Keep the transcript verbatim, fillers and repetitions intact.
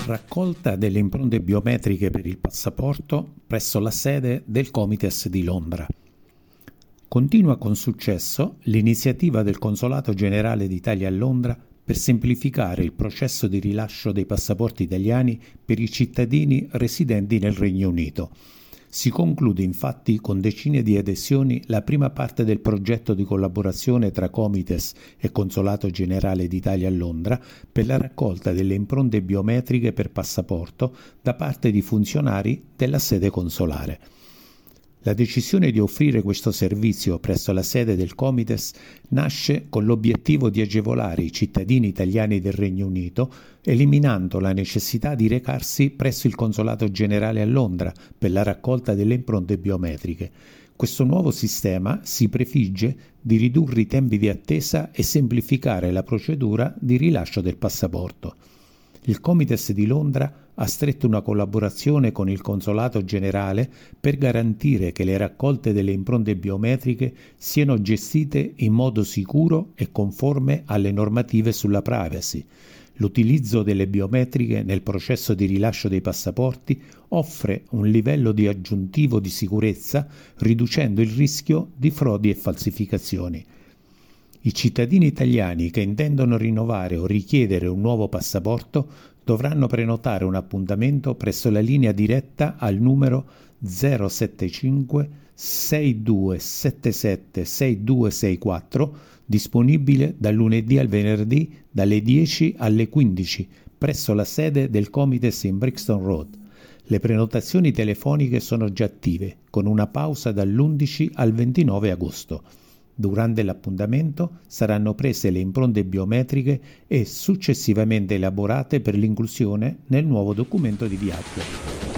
Raccolta delle impronte biometriche per il passaporto presso la sede del Comites di Londra. Continua con successo l'iniziativa del Consolato Generale d'Italia a Londra per semplificare il processo di rilascio dei passaporti italiani per i cittadini residenti nel Regno Unito. Si conclude infatti con decine di adesioni la prima parte del progetto di collaborazione tra Comites e Consolato Generale d'Italia a Londra per la raccolta delle impronte biometriche per passaporto da parte di funzionari della sede consolare. La decisione di offrire questo servizio presso la sede del Comites nasce con l'obiettivo di agevolare i cittadini italiani del Regno Unito, eliminando la necessità di recarsi presso il Consolato Generale a Londra per la raccolta delle impronte biometriche. Questo nuovo sistema si prefigge di ridurre i tempi di attesa e semplificare la procedura di rilascio del passaporto. Il Comites di Londra ha stretto una collaborazione con il Consolato Generale per garantire che le raccolte delle impronte biometriche siano gestite in modo sicuro e conforme alle normative sulla privacy. L'utilizzo delle biometriche nel processo di rilascio dei passaporti offre un livello di aggiuntivo di sicurezza, riducendo il rischio di frodi e falsificazioni. I cittadini italiani che intendono rinnovare o richiedere un nuovo passaporto dovranno prenotare un appuntamento presso la linea diretta al numero zero sette cinque sei due sette sette sei due sei quattro, disponibile dal lunedì al venerdì dalle dieci alle quindici presso la sede del Comites in Brixton Road. Le prenotazioni telefoniche sono già attive, con una pausa dall'undici al ventinove agosto. Durante l'appuntamento saranno prese le impronte biometriche e successivamente elaborate per l'inclusione nel nuovo documento di viaggio.